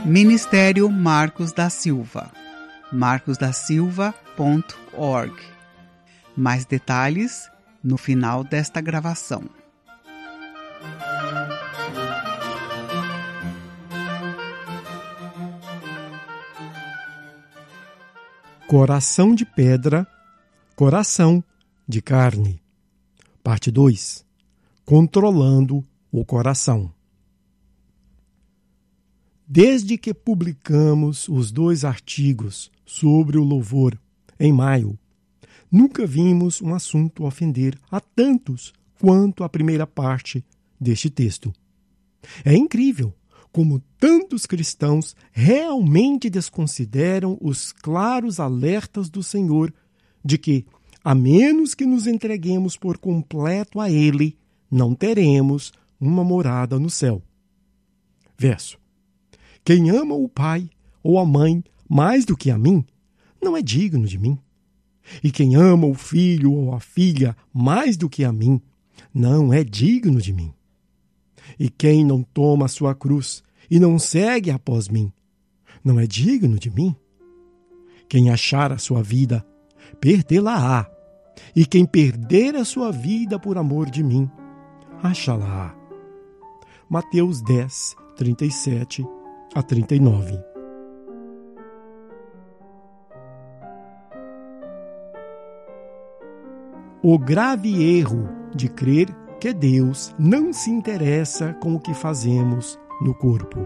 Ministério Marcos da Silva, marcosdasilva.org. Mais detalhes no final desta gravação. Coração de pedra, coração de carne. Parte 2. Controlando o coração. Desde que publicamos os 2 artigos sobre o louvor, em maio, nunca vimos um assunto ofender a tantos quanto a primeira parte deste texto. É incrível como tantos cristãos realmente desconsideram os claros alertas do Senhor de que, a menos que nos entreguemos por completo a Ele, não teremos uma morada no céu. Verso. Quem ama o pai ou a mãe mais do que a mim, não é digno de mim. E quem ama o filho ou a filha mais do que a mim, não é digno de mim. E quem não toma a sua cruz e não segue após mim, não é digno de mim. Quem achar a sua vida, perdê-la-á. E quem perder a sua vida por amor de mim, achá-la-á. Mateus 10, 37 a 39. O grave erro de crer que Deus não se interessa com o que fazemos no corpo.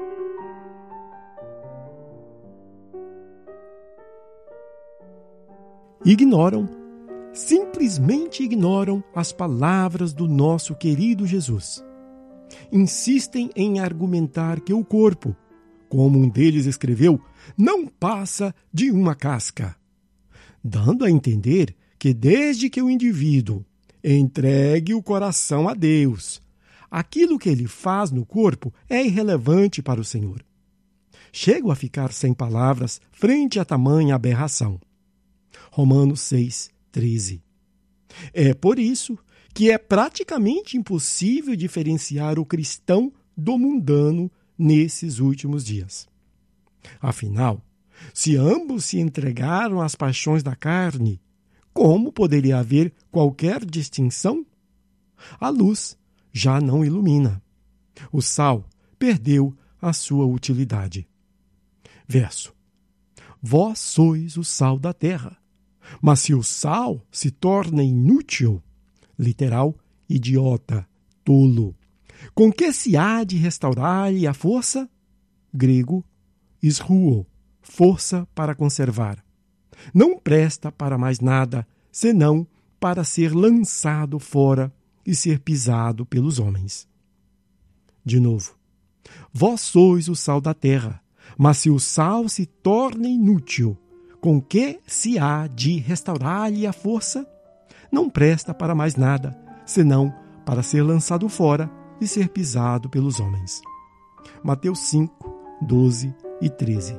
Simplesmente ignoram as palavras do nosso querido Jesus. Insistem em argumentar que o corpo, como um deles escreveu, não passa de uma casca, dando a entender que desde que o indivíduo entregue o coração a Deus, aquilo que ele faz no corpo é irrelevante para o Senhor. Chego a ficar sem palavras frente a tamanha aberração. Romanos 6, 13. É por isso que é praticamente impossível diferenciar o cristão do mundano nesses últimos dias. Afinal, se ambos se entregaram às paixões da carne, como poderia haver qualquer distinção? A luz já não ilumina. O sal perdeu a sua utilidade. Verso. Vós sois o sal da terra, mas se o sal se torna inútil, literal, idiota, tolo, com que se há de restaurar-lhe a força? Grego, isruo, força para conservar. Não presta para mais nada, senão para ser lançado fora e ser pisado pelos homens. De novo, vós sois o sal da terra, mas se o sal se torna inútil, com que se há de restaurar-lhe a força? Não presta para mais nada, senão para ser lançado fora e ser pisado pelos homens. Mateus 5, 12 e 13.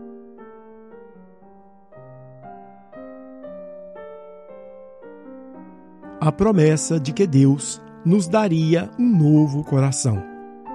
A promessa de que Deus nos daria um novo coração.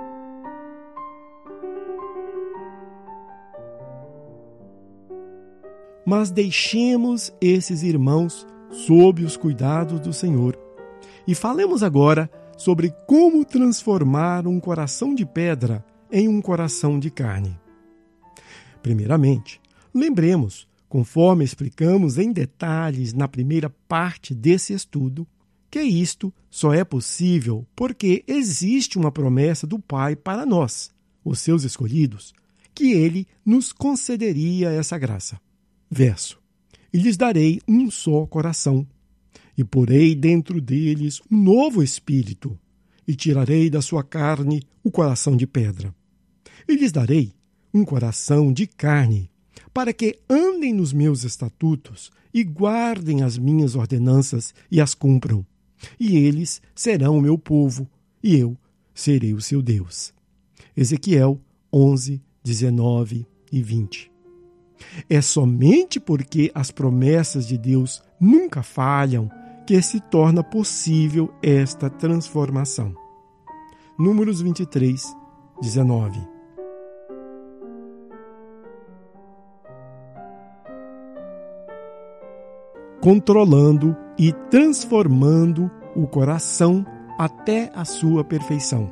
Mas deixemos esses irmãos sob os cuidados do Senhor e falemos agora sobre como transformar um coração de pedra em um coração de carne. Primeiramente, lembremos, conforme explicamos em detalhes na primeira parte desse estudo, que isto só é possível porque existe uma promessa do Pai para nós, os seus escolhidos, que Ele nos concederia essa graça. Verso. E lhes darei um só coração, e porei dentro deles um novo espírito, e tirarei da sua carne o coração de pedra. E lhes darei um coração de carne, para que andem nos meus estatutos e guardem as minhas ordenanças e as cumpram. E eles serão o meu povo, e eu serei o seu Deus. Ezequiel 11, 19 e 20. É somente porque as promessas de Deus nunca falham que se torna possível esta transformação. Números 23, 19. controlando e transformando o coração até a sua perfeição.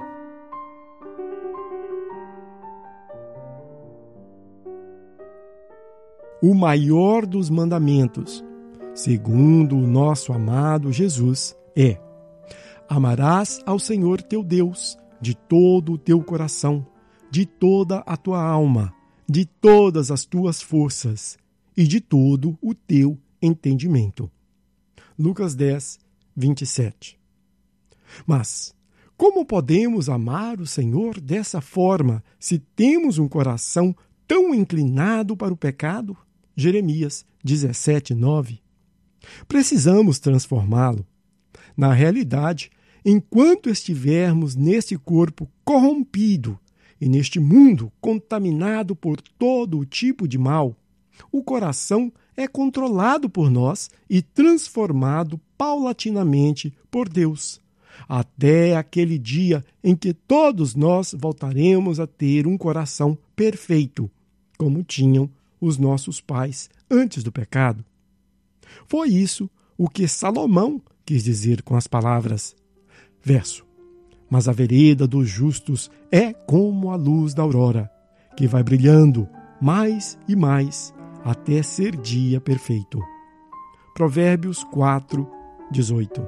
O maior dos mandamentos, segundo o nosso amado Jesus, é: amarás ao Senhor teu Deus de todo o teu coração, de toda a tua alma, de todas as tuas forças e de todo o teu entendimento. Lucas 10, 27. Mas como podemos amar o Senhor dessa forma se temos um coração tão inclinado para o pecado? Jeremias 17, 9. Precisamos transformá-lo. Na realidade, enquanto estivermos neste corpo corrompido e neste mundo contaminado por todo o tipo de mal, o coração é controlado por nós e transformado paulatinamente por Deus, até aquele dia em que todos nós voltaremos a ter um coração perfeito, como tinham os nossos pais antes do pecado. Foi isso o que Salomão quis dizer com as palavras, verso: mas a vereda dos justos é como a luz da aurora, que vai brilhando mais e mais até ser dia perfeito. Provérbios 4, 18.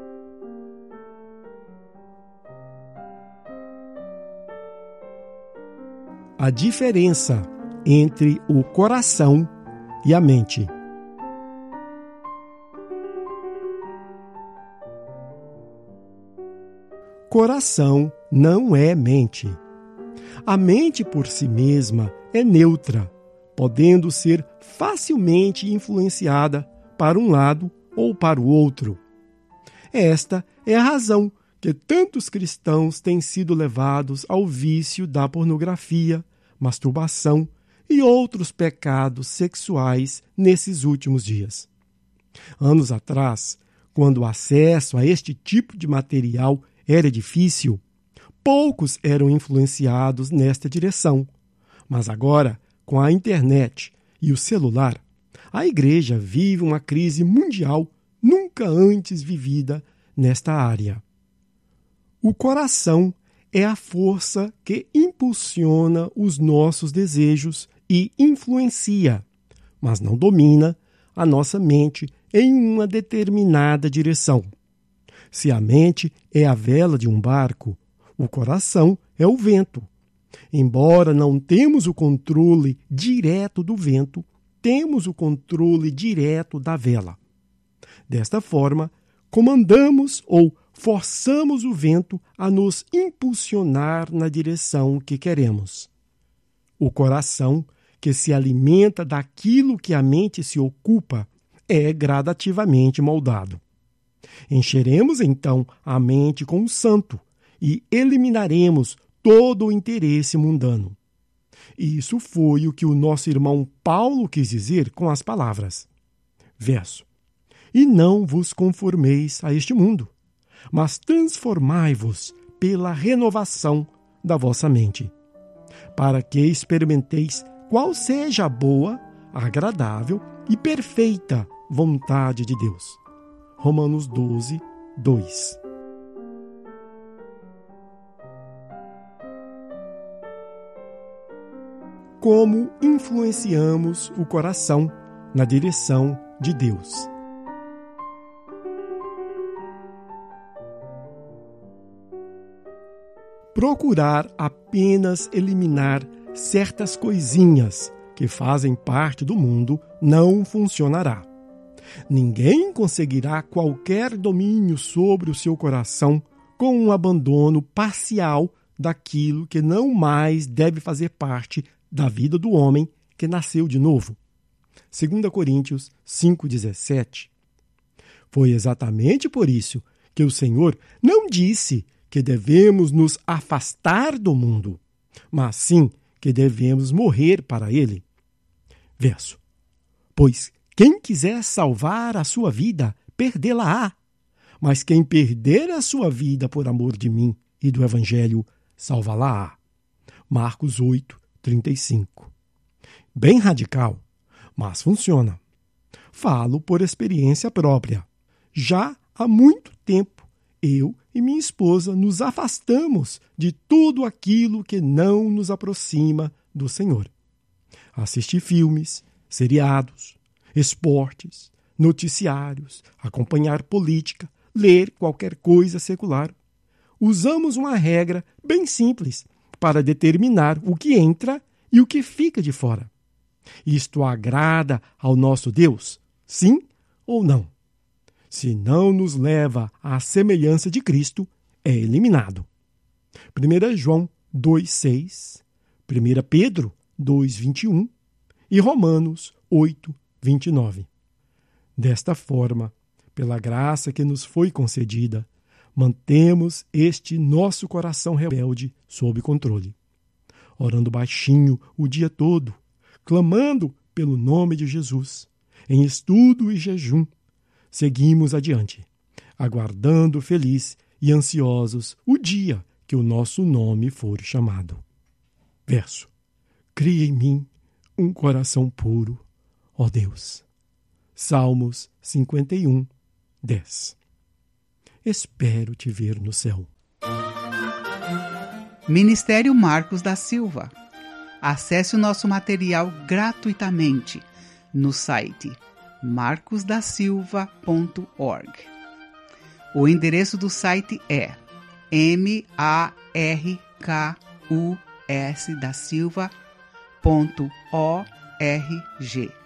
A diferença entre o coração e a mente. Coração não é mente. A mente por si mesma é neutra, podendo ser facilmente influenciada para um lado ou para o outro. Esta é a razão que tantos cristãos têm sido levados ao vício da pornografia, masturbação e outros pecados sexuais nesses últimos dias. Anos atrás, quando o acesso a este tipo de material era difícil, poucos eram influenciados nesta direção. Mas agora, com a internet e o celular, a igreja vive uma crise mundial nunca antes vivida nesta área. O coração é a força que impulsiona os nossos desejos e influencia, mas não domina a nossa mente em uma determinada direção. Se a mente é a vela de um barco, o coração é o vento. Embora não temos o controle direto do vento, temos o controle direto da vela. Desta forma, comandamos ou forçamos o vento a nos impulsionar na direção que queremos. O coração, que se alimenta daquilo que a mente se ocupa, é gradativamente moldado. Encheremos então a mente com o santo e eliminaremos todo o interesse mundano. Isso foi o que o nosso irmão Paulo quis dizer com as palavras. Verso: e não vos conformeis a este mundo, mas transformai-vos pela renovação da vossa mente, para que experimenteis qual seja a boa, agradável e perfeita vontade de Deus. Romanos 12, 2. Como influenciamos o coração na direção de Deus? Procurar apenas eliminar certas coisinhas que fazem parte do mundo não funcionará. Ninguém conseguirá qualquer domínio sobre o seu coração com um abandono parcial daquilo que não mais deve fazer parte da vida do homem que nasceu de novo. 2 Coríntios 5,17. Foi exatamente por isso que o Senhor não disse que devemos nos afastar do mundo, mas sim que devemos morrer para ele. Verso: pois quem quiser salvar a sua vida, perdê-la-á. Mas quem perder a sua vida por amor de mim e do Evangelho, salvá-la-á. Marcos 8, 35. Bem radical, mas funciona. Falo por experiência própria. Já há muito tempo, eu e minha esposa nos afastamos de tudo aquilo que não nos aproxima do Senhor. Assistir filmes, seriados, esportes, noticiários, acompanhar política, ler qualquer coisa secular. Usamos uma regra bem simples para determinar o que entra e o que fica de fora. Isto agrada ao nosso Deus? Sim ou não? Se não nos leva à semelhança de Cristo, é eliminado. 1 João 2,6, 1 Pedro 2,21 e Romanos 8,29. Desta forma, pela graça que nos foi concedida, mantemos este nosso coração rebelde sob controle, orando baixinho o dia todo, clamando pelo nome de Jesus, em estudo e jejum. Seguimos adiante, aguardando feliz e ansiosos o dia que o nosso nome for chamado. Verso: cria em mim um coração puro, ó Deus. Salmos 51, 10. Espero te ver no céu. Ministério Marcos da Silva. Acesse o nosso material gratuitamente no site marcosdasilva.org. O endereço do site é markusdasilva.org.